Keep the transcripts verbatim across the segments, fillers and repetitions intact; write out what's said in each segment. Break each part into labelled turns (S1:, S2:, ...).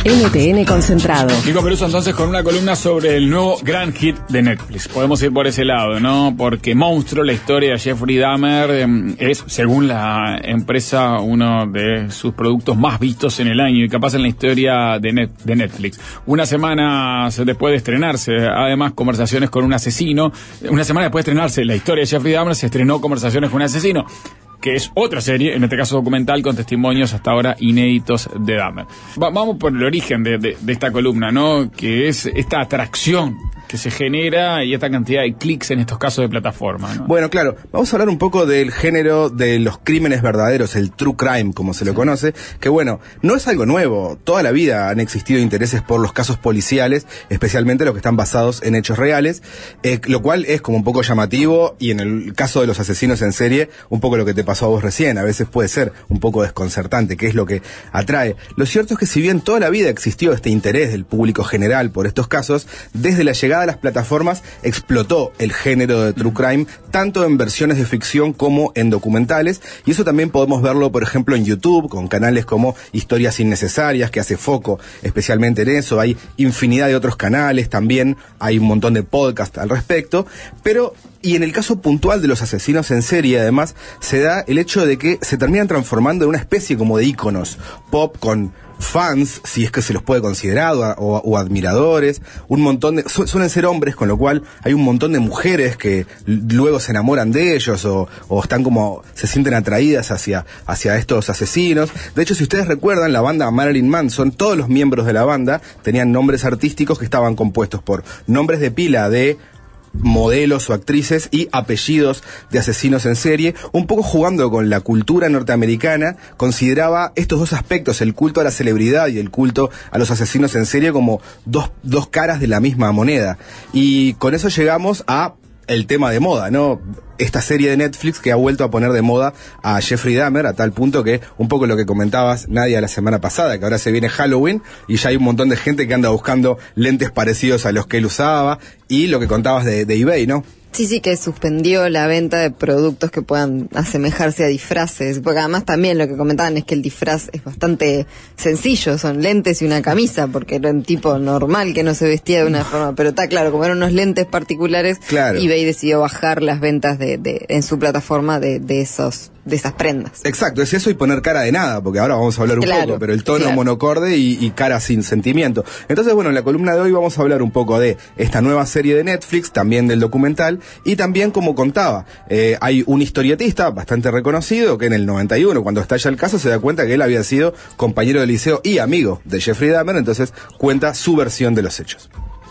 S1: N T N Concentrado.
S2: Nico Peluso entonces con una columna sobre el nuevo gran hit de Netflix. Podemos ir por ese lado, ¿no? Porque Monstruo, la historia de Jeffrey Dahmer, eh, es, según la empresa, uno de sus productos más vistos en el año y capaz en la historia de, Net, de Netflix. Una semana después de estrenarse, además, Conversaciones con un asesino. Una semana después de estrenarse la historia de Jeffrey Dahmer, se estrenó Conversaciones con un asesino, que es otra serie, en este caso documental, con testimonios hasta ahora inéditos de Dahmer. Va, vamos por el origen de, de, de esta columna, ¿no? Que es esta atracción que se genera y esta cantidad de clics en estos casos de plataforma, ¿no?
S3: Bueno, claro, vamos a hablar un poco del género de los crímenes verdaderos, el true crime, como se lo sí. conoce, que bueno, no es algo nuevo. Toda la vida han existido intereses por los casos policiales, especialmente los que están basados en hechos reales, eh, lo cual es como un poco llamativo, y en el caso de los asesinos en serie, un poco lo que te pasó a vos recién. A veces puede ser un poco desconcertante, que es lo que atrae. Lo cierto es que si bien toda la vida existió este interés del público general por estos casos, desde la llegada de las plataformas explotó el género de true crime, tanto en versiones de ficción como en documentales, y eso también podemos verlo, por ejemplo, en YouTube, con canales como Historias Innecesarias, que hace foco especialmente en eso. Hay infinidad de otros canales, también hay un montón de podcasts al respecto, pero y en el caso puntual de los asesinos en serie, además, se da el hecho de que se terminan transformando en una especie como de íconos pop con fans, si es que se los puede considerar, o, o, o admiradores, un montón de, su, suelen ser hombres, con lo cual hay un montón de mujeres que luego se enamoran de ellos o, o están como, se sienten atraídas hacia, hacia estos asesinos. De hecho, si ustedes recuerdan, la banda Marilyn Manson, todos los miembros de la banda tenían nombres artísticos que estaban compuestos por nombres de pila de modelos o actrices y apellidos de asesinos en serie, un poco jugando con la cultura norteamericana. Consideraba estos dos aspectos, el culto a la celebridad y el culto a los asesinos en serie, como dos, dos caras de la misma moneda. Y con eso llegamos a el tema de moda, ¿no? Esta serie de Netflix que ha vuelto a poner de moda a Jeffrey Dahmer, a tal punto que, un poco lo que comentabas, Nadia, la semana pasada, que ahora se viene Halloween y ya hay un montón de gente que anda buscando lentes parecidos a los que él usaba, y lo que contabas de, de eBay, ¿no?
S4: Sí, sí, que suspendió la venta de productos que puedan asemejarse a disfraces, porque además también lo que comentaban es que el disfraz es bastante sencillo, son lentes y una camisa, porque era un tipo normal que no se vestía de una forma, pero está claro, como eran unos lentes particulares, claro. eBay decidió bajar las ventas de, de en su plataforma de, de esos de esas prendas.
S3: Exacto, es eso y poner cara de nada, porque ahora vamos a hablar un claro, poco, pero el tono claro. monocorde y, y cara sin sentimiento. Entonces, bueno, en la columna de hoy vamos a hablar un poco de esta nueva serie de Netflix, también del documental, y también, como contaba, eh, hay un historietista bastante reconocido que en el noventa y uno, cuando estalla el caso, se da cuenta que él había sido compañero de liceo y amigo de Jeffrey Dahmer, entonces cuenta su versión de los hechos.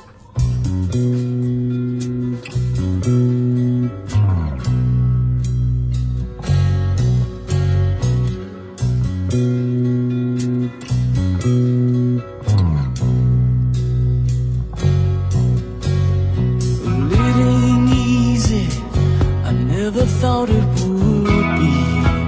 S5: Thought it would be,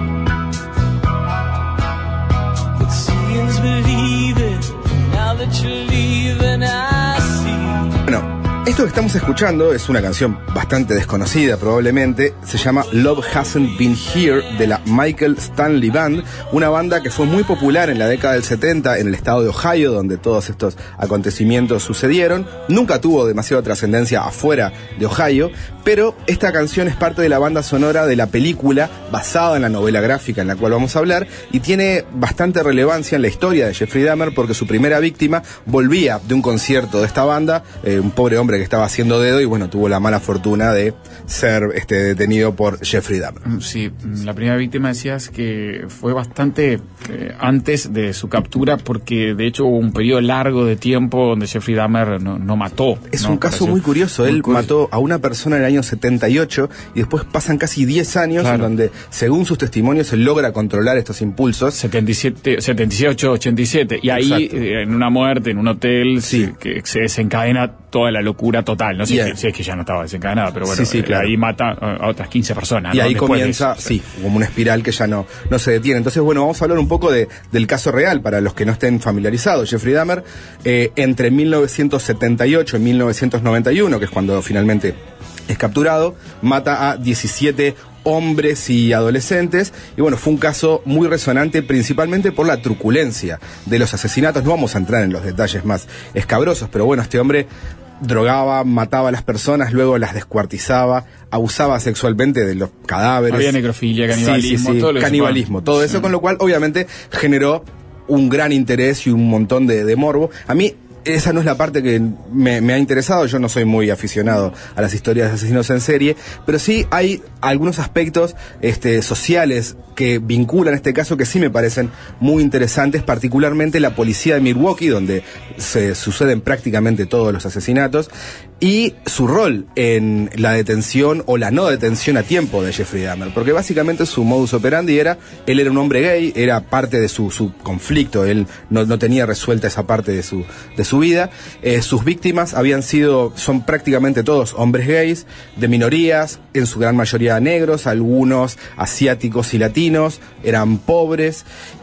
S5: but seeing's believing. Now that you're leaving, I see.
S3: Bueno, esto que estamos escuchando es una canción bastante desconocida probablemente, se llama Love Hasn't Been Here, de la Michael Stanley Band, una banda que fue muy popular en la década del setenta en el estado de Ohio, donde todos estos acontecimientos sucedieron. Nunca tuvo demasiada trascendencia afuera de Ohio, pero esta canción es parte de la banda sonora de la película basada en la novela gráfica en la cual vamos a hablar, y tiene bastante relevancia en la historia de Jeffrey Dahmer, porque su primera víctima volvía de un concierto de esta banda, eh, un pobre hombre que estaba haciendo dedo y bueno, tuvo la mala fortuna de ser este, detenido por Jeffrey Dahmer.
S2: Sí, la primera víctima decías que fue bastante eh, antes de su captura, porque de hecho hubo un periodo largo de tiempo donde Jeffrey Dahmer no, no mató.
S3: Es
S2: ¿no?
S3: un caso
S2: Pareció
S3: muy curioso,
S2: muy
S3: él
S2: curioso.
S3: mató a una persona en el año setenta y ocho y después pasan casi diez años claro. en donde, según sus testimonios, él logra controlar estos impulsos.
S2: setenta y siete, setenta y ocho, ochenta y siete, y ahí eh, en una muerte, en un hotel,
S3: sí.
S2: se, que se desencadena toda la locura total. No sé
S3: yeah.
S2: si, si es que ya no estaba desencadenada, pero bueno,
S3: sí, sí, claro.
S2: ahí mata a otras quince personas.
S3: Y
S2: ¿no?
S3: ahí
S2: Después
S3: comienza,
S2: de eso,
S3: sí, como una espiral que ya no, no se detiene. Entonces, bueno, vamos a hablar un poco de, del caso real para los que no estén familiarizados. Jeffrey Dahmer, eh, entre mil novecientos setenta y ocho y mil novecientos noventa y uno, que es cuando finalmente es capturado, mata a diecisiete hombres y adolescentes, y bueno, fue un caso muy resonante principalmente por la truculencia de los asesinatos. No vamos a entrar en los detalles más escabrosos, pero bueno, este hombre drogaba, mataba a las personas, luego las descuartizaba, abusaba sexualmente de los cadáveres.
S2: Había necrofilia, canibalismo,
S3: sí, sí, sí,
S2: todo lo
S3: canibalismo, todo eso,
S2: sí.
S3: Con lo cual obviamente generó un gran interés y un montón de, de morbo. A mí esa no es la parte que me, me ha interesado. Yo no soy muy aficionado a las historias de asesinos en serie, pero sí hay algunos aspectos este, sociales que vinculan este caso que sí me parecen muy interesantes, particularmente la policía de Milwaukee, donde se suceden prácticamente todos los asesinatos, y su rol en la detención o la no detención a tiempo de Jeffrey Dahmer, porque básicamente su modus operandi era, él era un hombre gay, era parte de su, su conflicto, él no, no tenía resuelta esa parte de su, de su vida. Eh, sus víctimas habían sido, son prácticamente todos hombres gays, de minorías, en su gran mayoría negros, algunos asiáticos y latinos, eran pobres,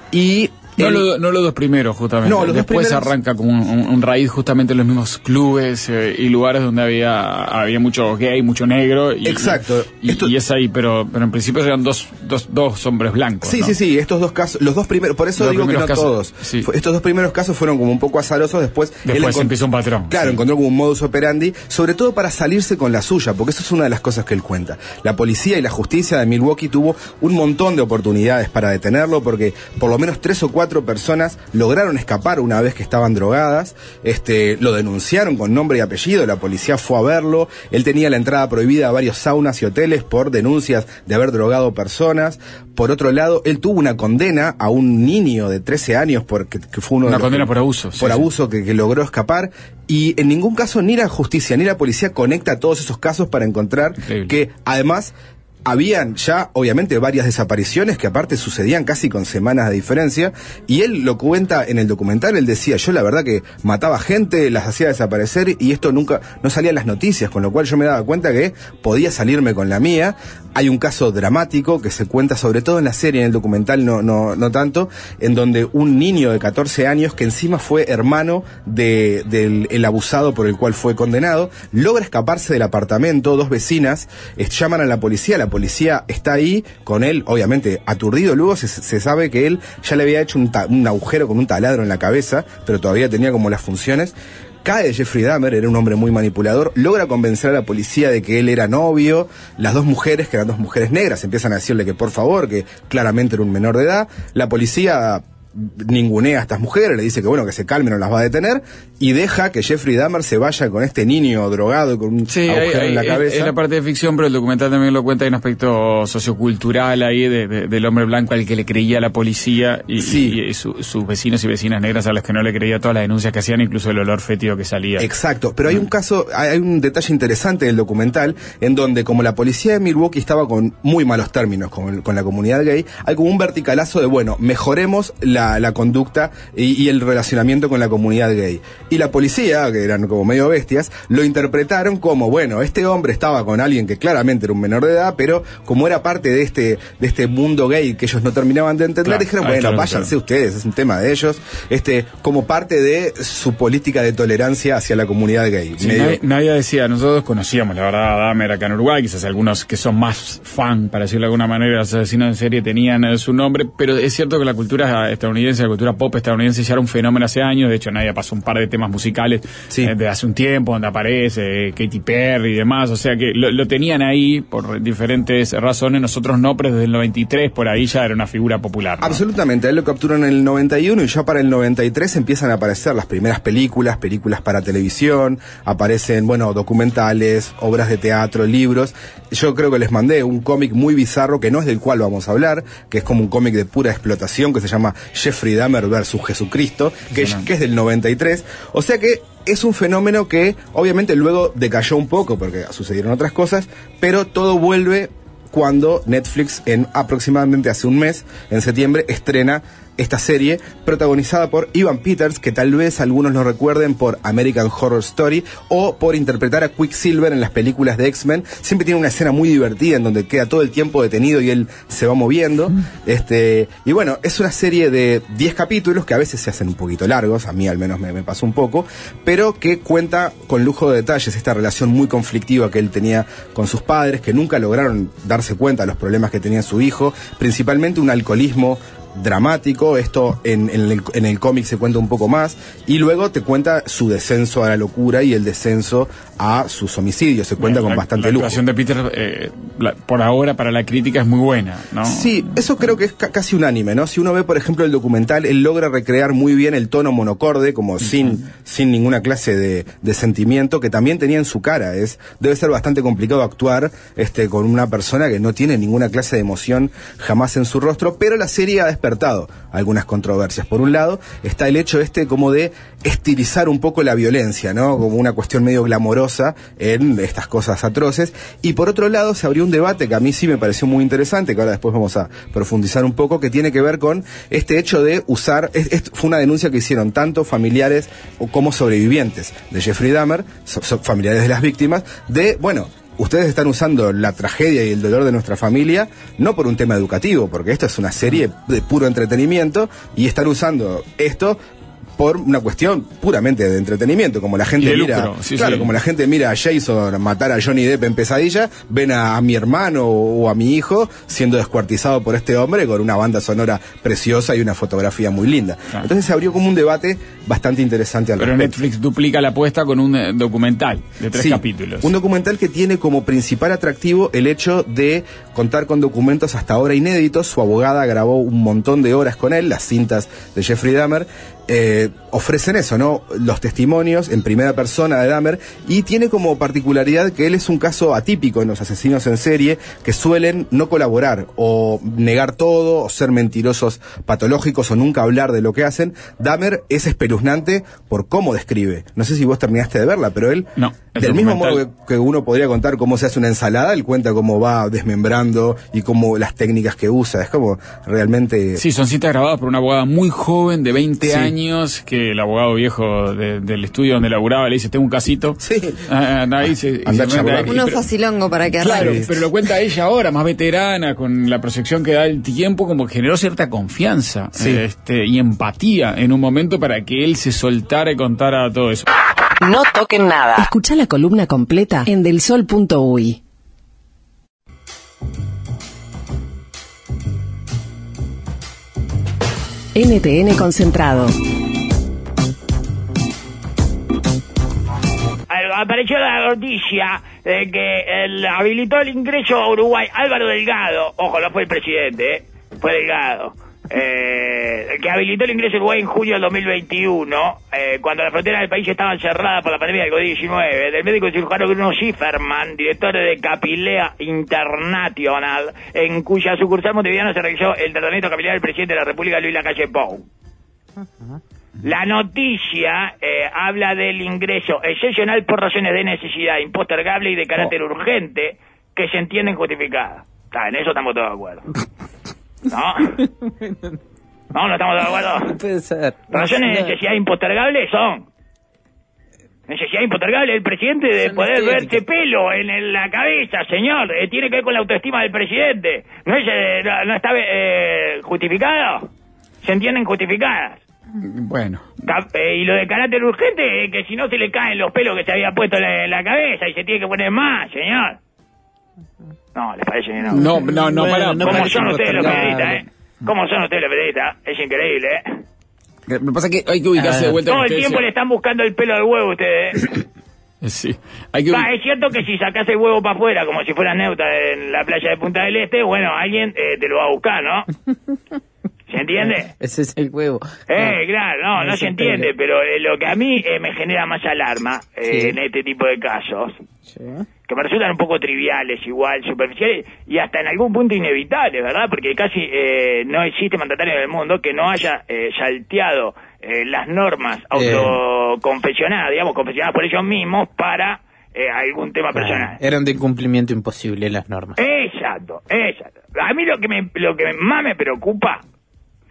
S3: y
S2: No,
S3: el,
S2: lo, no los dos primeros, justamente.
S3: No, los
S2: Después
S3: dos primeros...
S2: arranca como un, un, un raíz justamente en los mismos clubes eh, y lugares donde había había mucho gay, mucho negro. Y,
S3: Exacto.
S2: Y,
S3: Esto...
S2: y es ahí, pero, pero en principio eran dos, dos, dos hombres blancos.
S3: Sí,
S2: ¿no?
S3: sí, sí, estos dos casos, los dos primeros, por eso
S2: los
S3: digo que no
S2: casos,
S3: todos.
S2: Sí.
S3: Estos dos primeros casos fueron como un poco azarosos, después...
S2: Después
S3: él
S2: empezó un patrón.
S3: Claro,
S2: sí.
S3: encontró como un modus operandi, sobre todo para salirse con la suya, porque eso es una de las cosas que él cuenta. La policía y la justicia de Milwaukee tuvo un montón de oportunidades para detenerlo, porque por lo menos tres o cuatro personas lograron escapar una vez que estaban drogadas, este, lo denunciaron con nombre y apellido, la policía fue a verlo, él tenía la entrada prohibida a varios saunas y hoteles por denuncias de haber drogado personas. Por otro lado, él tuvo una condena a un niño de trece años, porque que fue uno
S2: una
S3: de los
S2: condena
S3: que,
S2: por abuso.
S3: por
S2: sí,
S3: abuso sí. Que, que logró escapar, y en ningún caso ni la justicia ni la policía conecta todos esos casos para encontrar Increíble. Que además habían ya, obviamente, varias desapariciones que aparte sucedían casi con semanas de diferencia, y él lo cuenta en el documental. Él decía, yo la verdad que mataba gente, las hacía desaparecer, y esto nunca, no salía en las noticias, con lo cual yo me daba cuenta que podía salirme con la mía. Hay un caso dramático que se cuenta sobre todo en la serie, en el documental no, no, no tanto, en donde un niño de catorce años, que encima fue hermano de, del el abusado por el cual fue condenado, logra escaparse del apartamento. Dos vecinas eh, llaman a la policía, la policía está ahí con él, obviamente aturdido. Luego se, se sabe que él ya le había hecho un, ta, un agujero con un taladro en la cabeza, pero todavía tenía como las funciones. Cae Jeffrey Dahmer, era un hombre muy manipulador, logra convencer a la policía de que él era novio. Las dos mujeres, que eran dos mujeres negras, empiezan a decirle que por favor, que claramente era un menor de edad. La policía ningunea a estas mujeres, le dice que bueno, que se calmen, no las va a detener, y deja que Jeffrey Dahmer se vaya con este niño drogado con un
S2: sí,
S3: agujero
S2: hay,
S3: en la
S2: hay,
S3: cabeza.
S2: Es la parte de ficción, pero el documental también lo cuenta. Hay un aspecto sociocultural ahí de, de, del hombre blanco al que le creía la policía, y,
S3: sí.
S2: y, y su, sus vecinos y vecinas negras a los que no le creía todas las denuncias que hacían, incluso el olor fétido que salía.
S3: Exacto, pero hay un caso, hay un detalle interesante del documental, en donde como la policía de Milwaukee estaba con muy malos términos con, con la comunidad gay, hay como un verticalazo de, bueno, mejoremos la, la conducta y, y el relacionamiento con la comunidad gay. Y la policía, que eran como medio bestias, lo interpretaron como, bueno, este hombre estaba con alguien que claramente era un menor de edad, pero como era parte de este de este mundo gay que ellos no terminaban de entender, claro, dijeron, bueno, claro, váyanse claro. ustedes, es un tema de ellos, este como parte de su política de tolerancia hacia la comunidad gay.
S2: Sí,
S3: medio...
S2: nadie, nadie decía, nosotros conocíamos, la verdad, a Dahmer acá en Uruguay, quizás algunos que son más fan, para decirlo de alguna manera, los asesinos en serie tenían eh, su nombre, pero es cierto que la cultura estadounidense, la cultura pop estadounidense ya era un fenómeno hace años. De hecho, Nadia pasó un par de temas musicales sí. eh, de hace un tiempo, donde aparece eh, Katy Perry y demás, o sea que lo, lo tenían ahí por diferentes razones. Nosotros no, pero desde el noventa y tres por ahí ya era una figura popular, ¿no?
S3: Absolutamente, a él lo capturan en el noventa y uno, y ya para el noventa y tres empiezan a aparecer las primeras películas, películas para televisión, aparecen, bueno, documentales, obras de teatro, libros. Yo creo que les mandé un cómic muy bizarro, que no es del cual vamos a hablar, que es como un cómic de pura explotación, que se llama Jeffrey Dahmer versus Jesucristo, que es, que es del noventa y tres. O sea que es un fenómeno que obviamente luego decayó un poco porque sucedieron otras cosas, pero todo vuelve cuando Netflix, en aproximadamente hace un mes, en septiembre, estrena esta serie protagonizada por Evan Peters, que tal vez algunos lo recuerden por American Horror Story o por interpretar a Quicksilver en las películas de X-Men. Siempre tiene una escena muy divertida en donde queda todo el tiempo detenido y él se va moviendo. Mm. Este, y bueno, es una serie de diez capítulos que a veces se hacen un poquito largos, a mí al menos me, me pasó un poco, pero que cuenta con lujo de detalles esta relación muy conflictiva que él tenía con sus padres, que nunca lograron darse cuenta de los problemas que tenía su hijo, principalmente un alcoholismo dramático. Esto en, en el, en el cómic se cuenta un poco más, y luego te cuenta su descenso a la locura y el descenso a sus homicidios. Se cuenta
S2: la,
S3: con bastante
S2: la
S3: lujo.
S2: La actuación de Peter, eh, la, por ahora, para la crítica es muy buena, ¿no?
S3: Sí, eso creo que es ca- casi unánime, ¿no? Si uno ve, por ejemplo, el documental, él logra recrear muy bien el tono monocorde, como sin, uh-huh. sin ninguna clase de, de sentimiento, que también tenía en su cara. Es, debe ser bastante complicado actuar este, con una persona que no tiene ninguna clase de emoción jamás en su rostro, pero la serie ha despertado algunas controversias. Por un lado, está el hecho este como de estilizar un poco la violencia, ¿no? Como una cuestión medio glamorosa en estas cosas atroces. Y por otro lado, se abrió un debate que a mí sí me pareció muy interesante, que ahora después vamos a profundizar un poco, que tiene que ver con este hecho de usar, es, es, fue una denuncia que hicieron tanto familiares como sobrevivientes de Jeffrey Dahmer, so, so, familiares de las víctimas, de, bueno, ustedes están usando la tragedia y el dolor de nuestra familia no por un tema educativo, porque esto es una serie de puro entretenimiento, y están usando esto por una cuestión puramente de entretenimiento, como la gente mira,
S2: sí,
S3: claro,
S2: sí.
S3: como la gente mira a Jason matar a Johnny Depp en Pesadilla, ven a, a mi hermano o a mi hijo siendo descuartizado por este hombre con una banda sonora preciosa y una fotografía muy linda. Claro. Entonces se abrió como un debate bastante interesante al
S2: Pero
S3: respecto.
S2: Netflix duplica la apuesta con un eh, documental de tres
S3: sí,
S2: capítulos.
S3: Un documental que tiene como principal atractivo el hecho de contar con documentos hasta ahora inéditos. Su abogada grabó un montón de horas con él, las cintas de Jeffrey Dahmer. Eh, ofrecen eso, ¿no? Los testimonios en primera persona de Dahmer, y tiene como particularidad que él es un caso atípico en los asesinos en serie, que suelen no colaborar o negar todo o ser mentirosos patológicos o nunca hablar de lo que hacen. Dahmer es espeluznante por cómo describe. No sé si vos terminaste de verla, pero él,
S2: no,
S3: del mismo modo que, que uno podría contar cómo se hace una ensalada, él cuenta cómo va desmembrando y cómo las técnicas que usa. Es como realmente...
S2: Sí, son citas grabadas por una abogada muy joven de veinte
S3: sí.
S2: años, que el abogado viejo de, del estudio donde laburaba le dice, tengo un casito.
S3: Sí.
S2: Ah, anda ahí, se,
S3: anda
S2: se
S3: ahí.
S4: Uno facilongo para que
S2: Claro,
S4: arranque.
S2: pero lo cuenta ella ahora, más veterana, con la proyección que da el tiempo, como que generó cierta confianza
S3: sí.
S2: este, y empatía en un momento para que él se soltara y contara todo eso.
S1: No toquen nada. Escucha la columna completa en delsol punto uy. N T N Concentrado.
S6: Apareció la noticia de que el, habilitó el ingreso a Uruguay Álvaro Delgado. Ojo, no fue el presidente, ¿eh? Fue Delgado. Eh, que habilitó el ingreso a Uruguay en junio del dos mil veintiuno, eh, cuando las fronteras del país estaban cerradas por la pandemia del COVID diecinueve. Del médico cirujano Bruno Schifferman, director de Capilea International, en cuya sucursal montevideana se realizó el tratamiento capilar del presidente de la República, Luis Lacalle Pou. Uh-huh. La noticia eh, habla del ingreso excepcional por razones de necesidad impostergable y de carácter oh. urgente que se entienden justificadas. Está, en eso estamos todos de acuerdo. ¿No? No, no estamos de acuerdo.
S7: No puede ser.
S6: Razones de necesidad impostergable son necesidad impostergable del presidente de son poder estéticas. Verse pelo en, en la cabeza, señor. Eh, tiene que ver con la autoestima del presidente. ¿No, es, eh, no, no está eh, justificado? ¿Se entienden justificadas?
S2: Bueno.
S6: Eh, y lo de carácter urgente es que si no se le caen los pelos que se había puesto en la, en la cabeza y se tiene que poner más, señor. No, ¿les parece que no?
S2: No, no, no,
S7: bueno,
S2: para,
S7: no
S6: ¿Cómo
S7: para
S6: son ustedes los periodistas, eh?
S2: Mm.
S6: ¿Cómo son ustedes los periodistas? Es increíble, eh.
S2: Lo que pasa es que hay que ubicarse de vuelta.
S6: Todo el tiempo
S2: decía.
S6: le están buscando el pelo al huevo ustedes.
S2: Sí. Hay que
S6: Va, es cierto que si sacás el huevo para afuera, como si fuera neutra en la playa de Punta del Este, bueno, alguien eh, te lo va a buscar, ¿no? ¿Se entiende?
S7: Ese es el huevo.
S6: Eh,
S7: no,
S6: claro, no, no, no se entiende, pelo. Pero eh, lo que a mí eh, me genera más alarma eh,
S7: sí.
S6: en este tipo de casos,
S7: sí.
S6: que me resultan un poco triviales, igual, superficiales, y hasta en algún punto inevitables, ¿verdad? Porque casi eh, no existe mandatario en el mundo que no haya eh, salteado eh, las normas autoconfesionadas, digamos, confesionadas por ellos mismos para eh, algún tema
S7: Claro,
S6: personal.
S7: Eran de incumplimiento imposible las normas.
S6: Exacto, exacto. A mí lo que me, lo que más me preocupa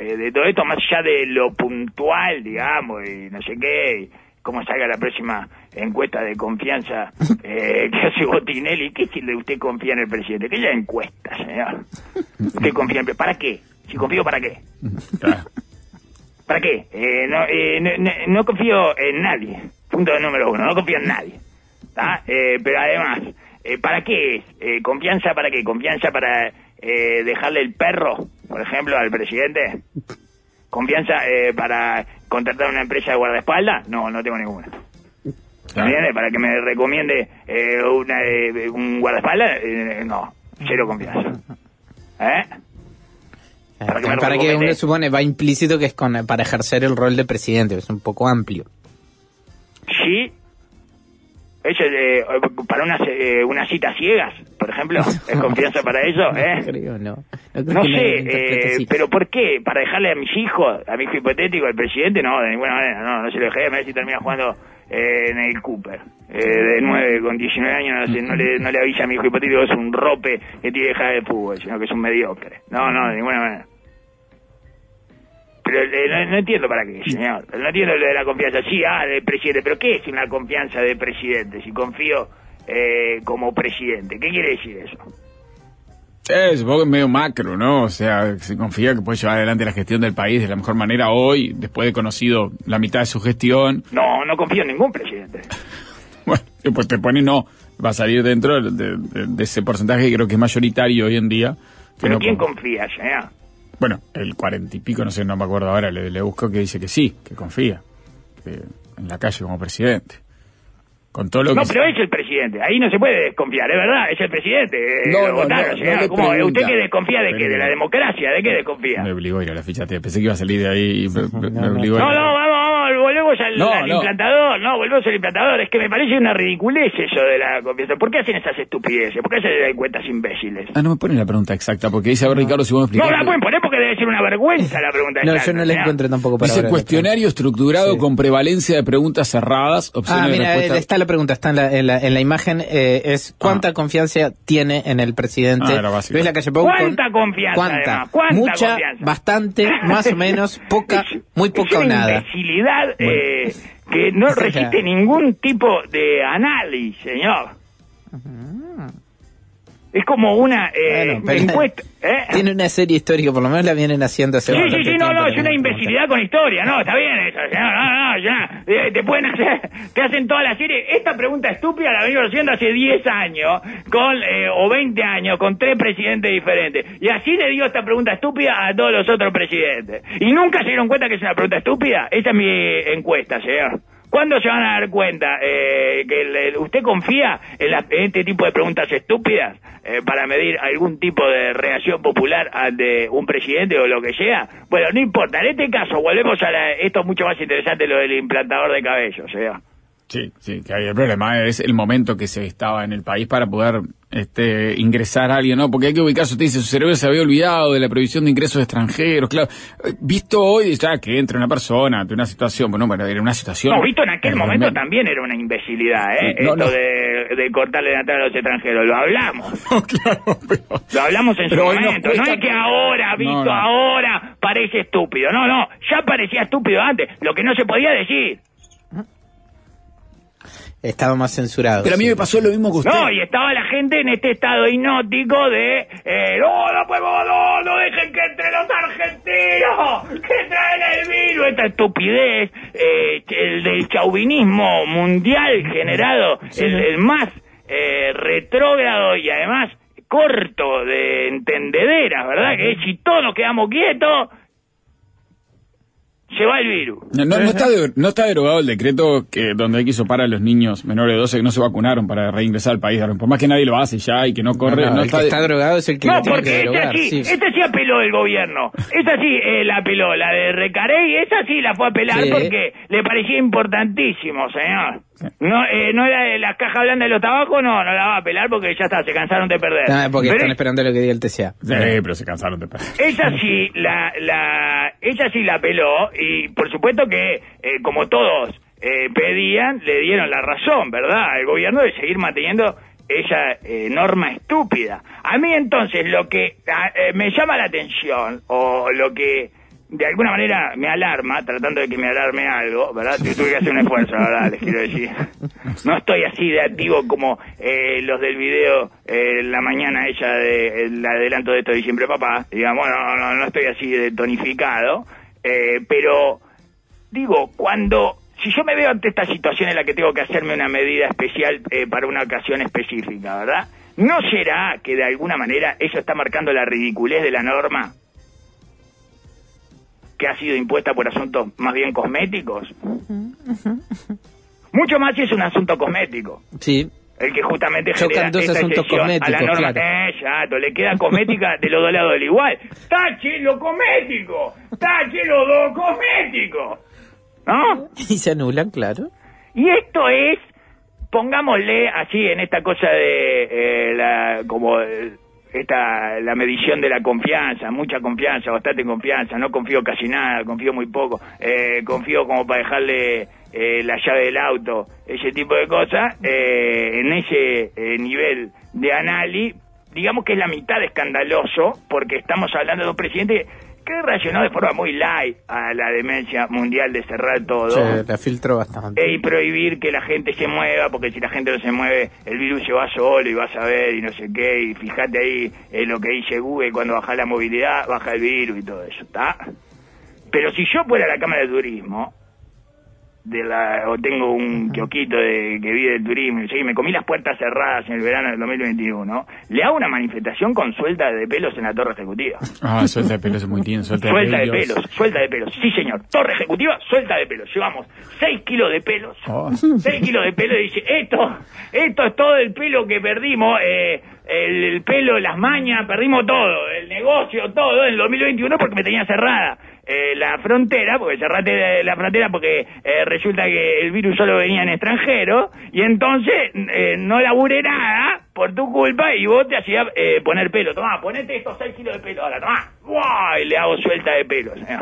S6: eh, de todo esto, más allá de lo puntual, digamos, y no sé qué, y cómo salga la próxima encuesta de confianza eh, que hace Botinelli. ¿Qué si usted confía en el presidente? ¿Qué es la encuesta, señor? ¿Usted confía en el ¿Para qué? Si confío, ¿para qué? ¿Para qué? Eh, no, eh, no, no, no confío en nadie. Punto número uno, no confío en nadie. ¿Tá? Eh, pero además, eh, ¿para qué es? Eh, ¿Confianza para qué? ¿Confianza para eh, dejarle el perro, por ejemplo, al presidente? ¿Confianza eh, para contratar una empresa de guardaespaldas? No, no tengo ninguna. ¿Entiendes? Para que me recomiende eh, una, eh, un guardaespaldas, eh, no, cero confianza. ¿Eh?
S7: Para que, para que uno supone, va implícito que es con, para ejercer el rol de presidente, es un poco amplio.
S6: Sí. Eso, eh, para unas eh, unas citas ciegas, por ejemplo, ¿es confianza para eso? ¿Eh?
S7: No creo, no. No,
S6: no sé, eh, pero ¿por qué? ¿Para dejarle a mis hijos, a mi hijo hipotético, al presidente? No, de ninguna manera, no, no se lo dejé, a ver si termina jugando eh, en el Cooper. Eh, de nueve con diecinueve años, no, sé, no, le, no le avisa a mi hijo hipotético que es un rope que tiene que dejar el fútbol, sino que es un mediocre. No, no, de ninguna manera. Pero eh, no, no entiendo para qué, señor. No entiendo lo de la confianza. Sí, ah, del presidente. ¿Pero qué es una confianza del presidente? Si confío eh, como presidente. ¿Qué quiere decir eso?
S2: Eh, supongo que es medio macro, ¿no? O sea, se confía que puede llevar adelante la gestión del país de la mejor manera hoy, después de conocido la mitad de su gestión.
S6: No, no confío en ningún presidente.
S2: Bueno, pues te pone no. Va a salir dentro de, de, de ese porcentaje que creo que es mayoritario hoy en día.
S6: ¿Pero
S2: no
S6: quién
S2: con...
S6: confía, señor?
S2: Bueno, el cuarenta y pico, no sé, no me acuerdo ahora, le, le busco que dice que sí, que confía, que en la calle como presidente. Con todo lo
S6: no,
S2: que
S6: pero
S2: se...
S6: es el presidente, ahí no se puede desconfiar, es verdad, es el presidente.
S2: No,
S6: eh,
S2: no,
S6: votaron,
S2: no,
S6: señor.
S2: no
S6: ¿Cómo?
S2: pregunta.
S6: ¿Usted qué desconfía de
S2: pero...
S6: qué? ¿De la democracia? ¿De qué desconfía?
S2: Me obligó a ir a la ficha, pensé que iba a salir de ahí y me, me, me obligó
S6: no,
S2: a ir.
S6: No, no, vamos, vamos, volvemos al,
S2: no,
S6: al
S2: no.
S6: implantador, no, volvemos al implantador. Es que me parece una ridiculez eso de la confianza. ¿Por qué hacen esas estupideces? ¿Por qué hacen encuestas imbéciles?
S2: Ah, no me ponen la pregunta exacta, porque dice, a ver, Ricardo, si vos me explicás...
S6: No la pueden poner porque debe ser una vergüenza la pregunta
S7: No,
S6: exacta,
S7: yo no la encuentro tampoco para
S2: Dice
S7: ahora,
S2: cuestionario estructurado
S7: sí.
S2: con prevalencia de preguntas cerradas, opciones
S7: Ah, mira,
S2: de respuesta...
S7: está la pregunta, está en la, en la, en la imagen, eh, es ¿cuánta
S2: ah.
S7: confianza tiene en el presidente
S2: Ah, era básico.
S7: Luis Lacalle Pou?
S6: ¿Cuánta
S7: con,
S6: confianza,
S7: ¿Cuánta?
S6: además? ¿Cuánta
S7: Mucha,
S6: confianza?
S7: bastante, más o menos, poca, muy poca
S6: es
S7: o
S6: una
S7: nada.
S6: imbecilidad eh, que no resiste ningún tipo de análisis, señor. Es como una eh,
S7: Bueno, pero
S6: encuesta. ¿eh?
S7: Tiene una serie histórica, por lo menos la vienen haciendo hace
S6: Sí, sí,
S7: bastante
S6: sí, no,
S7: tiempo,
S6: no, es una
S7: la
S6: imbecilidad con historia, no, está bien eso, señor, no, no, ya, eh, te pueden hacer, te hacen toda la serie, esta pregunta estúpida la venimos haciendo hace diez años, con, eh, o veinte años, con tres presidentes diferentes, y así le dio esta pregunta estúpida a todos los otros presidentes, y nunca se dieron cuenta que es una pregunta estúpida. Esa es mi encuesta, señor. ¿Cuándo se van a dar cuenta eh, que el, usted confía en, la, en este tipo de preguntas estúpidas eh, para medir algún tipo de reacción popular ante un presidente o lo que sea? Bueno, no importa. En este caso, volvemos a la, esto es mucho más interesante, lo del implantador de cabello, o sea.
S2: Sí, sí, que hay el problema es el momento que se estaba en el país para poder este ingresar a alguien, ¿no? Porque hay que ubicarse, usted dice, su cerebro se había olvidado de la prohibición de ingresos extranjeros, claro. Visto hoy, ya que entra una persona ante una situación, bueno, bueno, era una situación...
S6: No, visto en aquel momento también era una imbecilidad, ¿eh?
S2: Sí, no,
S6: Esto
S2: no.
S6: De, de cortarle la entrada a los extranjeros, lo hablamos.
S2: No, claro, pero...
S6: Lo hablamos en su
S2: Pero hoy nos
S6: momento, no
S2: cuesta-
S6: es que ahora, visto
S2: No, no.
S6: ahora, parece estúpido, no, no, ya parecía estúpido antes, lo que no se podía decir.
S7: Estaba más censurado.
S2: Pero a mí
S7: sí.
S2: me pasó lo mismo que usted.
S6: No, y estaba la gente en este estado hipnótico de, eh, no, no podemos, no, no dejen que entre los argentinos, que traen el virus, esta estupidez, eh, el del chauvinismo mundial generado, el, el más eh, retrógrado y además corto de entendederas, ¿verdad? Que es, si todos nos quedamos quietos, se va el virus.
S2: No, no, no está de- no está derogado el decreto que donde hay que hisopar a los niños menores de doce que no se vacunaron para reingresar al país. Por más que nadie lo hace ya y que no corre,
S7: No, no,
S2: no
S7: el
S2: está
S7: que
S2: de-
S7: está drogado es el que
S6: No,
S7: lo tiene que
S6: porque esta
S7: derogar.
S6: sí,
S7: sí.
S6: esta sí apeló el gobierno. Esta sí eh, la apeló, la de Recarey, esa sí la fue a apelar
S7: Sí.
S6: porque le parecía importantísimo, señor. No eh, no era de la caja blanda de los tabacos, no, no la va a apelar porque ya está, se cansaron de perder.
S7: No, porque
S6: Pero
S7: están esperando lo que diga el T C A.
S2: Sí, pero se cansaron de perder.
S6: esa sí la, la, ella sí la apeló y por supuesto que eh, como todos eh, pedían, le dieron la razón, ¿verdad? Al gobierno de seguir manteniendo esa eh, norma estúpida. A mí entonces lo que a, eh, me llama la atención o lo que de alguna manera me alarma, tratando de que me alarme algo, ¿verdad? Yo tuve que hacer un esfuerzo, la verdad, les quiero decir. No estoy así de activo como eh, los del video, eh, la mañana ella de el adelanto de esto de Diciembre Papá, digamos, no, no, no estoy así de tonificado, eh, pero digo, cuando, si yo me veo ante esta situación en la que tengo que hacerme una medida especial eh, para una ocasión específica, ¿verdad? ¿No será que de alguna manera eso está marcando la ridiculez de la norma que ha sido impuesta por asuntos más bien cosméticos? Uh-huh, uh-huh. Mucho más si es un asunto cosmético.
S7: Sí.
S6: El que justamente
S7: chocan dos asuntos cosméticos,
S6: a la norma.
S7: Claro.
S6: Exacto, le queda cosmética de los dos lados del igual. ¡Tache lo cosmético! ¡Tache lo do cosmético! ¿No?
S7: Y se anulan, claro.
S6: Y esto es, pongámosle así en esta cosa de eh, la como eh, esta la medición de la confianza, mucha confianza, bastante confianza, no confío casi nada, confío muy poco, eh, confío como para dejarle eh, la llave del auto, ese tipo de cosas, eh, en ese eh, nivel de análisis, digamos que es la mitad de escandaloso, porque estamos hablando de un presidente que reaccionó de forma muy light a la demencia mundial de cerrar todo.
S7: Sí, la filtró bastante.
S6: Y prohibir que la gente se mueva, porque si la gente no se mueve, el virus se va solo y vas a ver y no sé qué, y fíjate ahí en lo que dice Google, cuando baja la movilidad, baja el virus y todo eso, ¿está? Pero si yo fuera a la Cámara de Turismo, de la, o tengo un kiosquito de, que vive del turismo, y me comí las puertas cerradas en el verano del dos mil veintiuno, le hago una manifestación con suelta de pelos en la torre ejecutiva.
S2: Ah, suelta de pelos es muy bien, suelta de
S6: suelta
S2: pelos.
S6: de pelos, suelta de pelos, sí señor, torre ejecutiva, suelta de pelos, llevamos seis kilos de pelos,
S2: oh.
S6: seis kilos de pelo, y dice, esto, esto es todo el pelo que perdimos, eh, el, el pelo, las mañas, perdimos todo, el negocio, todo, en el dos mil veintiuno porque me tenía cerrada. Eh, la frontera, porque cerraste la frontera porque eh, resulta que el virus solo venía en extranjero, y entonces eh, no laburé nada por tu culpa y vos te hacías eh, poner pelo. Tomá, ponete estos seis kilos de pelo ahora, tomá. ¡Wow! Y le hago suelta de pelos. ¿eh?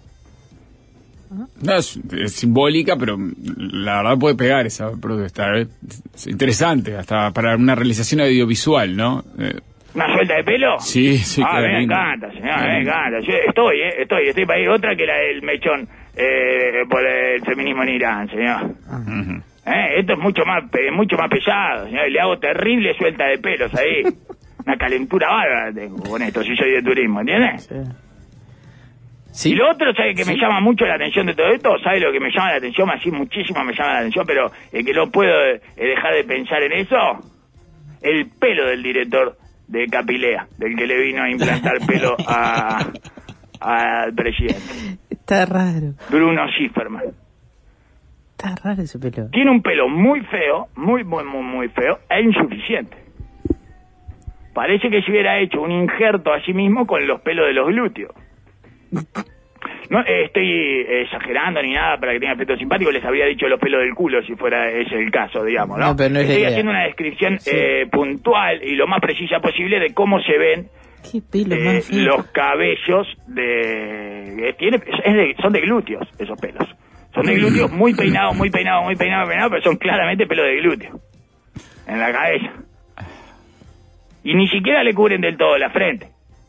S2: No, es, es simbólica, pero la verdad puede pegar esa protesta. ¿eh? Es interesante, hasta para una realización audiovisual, ¿no? Eh,
S6: ¿Una suelta de pelo?
S2: Sí, sí.
S6: Ah, me encanta, señor, me encanta. Yo estoy, eh, estoy, estoy para ir otra que la del mechón eh, por el feminismo en Irán, señor. Uh-huh. Eh, esto es mucho más mucho más pesado, señor. Le hago terrible suelta de pelos ahí. Una calentura bárbara tengo con esto, si soy de turismo, ¿entiendes?
S7: Sí. ¿Sí?
S6: Y lo otro, ¿sabe que
S7: ¿Sí?
S6: me llama mucho la atención de todo esto? ¿Sabe lo que me llama la atención? Así muchísimo me llama la atención, pero eh, que no puedo eh, dejar de pensar en eso. El pelo del director de Capilea, del que le vino a implantar pelo a al presidente.
S7: Está raro.
S6: Bruno Schifferman.
S7: Está raro ese pelo.
S6: Tiene un pelo muy feo, muy, muy, muy, muy feo, e insuficiente. Parece que se hubiera hecho un injerto a sí mismo con los pelos de los glúteos. No eh, estoy exagerando ni nada para que tenga aspecto simpático, les habría dicho los pelos del culo si fuera ese el caso, digamos, ¿no?
S7: No, pero no es
S6: estoy
S7: la idea.
S6: haciendo una descripción
S7: Sí.
S6: eh, puntual y lo más precisa posible de cómo se ven
S7: ¿Qué pelo
S6: eh,
S7: más feo?
S6: los cabellos de... eh, tiene, es de... Son de glúteos esos pelos. Son de glúteos muy peinados, muy peinados, muy peinados, peinados, pero son claramente pelos de glúteo. En la cabeza. Y ni siquiera le cubren del todo la frente.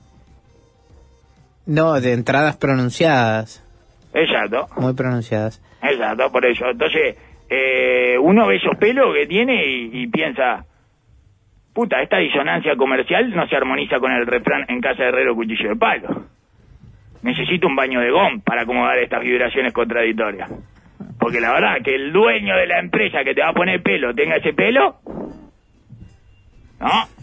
S7: No, de entradas pronunciadas.
S6: Exacto.
S7: Muy pronunciadas.
S6: Exacto, por eso. Entonces, eh, uno ve esos pelos que tiene y, y piensa, puta, esta disonancia comercial no se armoniza con el refrán en casa de herrero cuchillo de palo. Necesito un baño de gom para acomodar estas vibraciones contradictorias. Porque la verdad que el dueño de la empresa que te va a poner pelo tenga ese pelo, ¿no?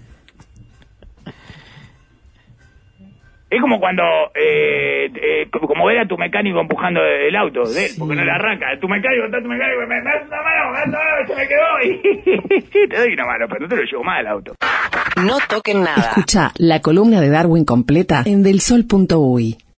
S6: Es como cuando, eh, eh, como ver a tu mecánico empujando el auto de él, sí. Porque no le arranca. Tu mecánico, está tu mecánico, me, me das una mano, me das una mano, se me quedó y te doy una mano, pero no te lo llevo más al auto.
S1: No toquen nada. Escucha la columna de Darwin completa en del sol punto u y.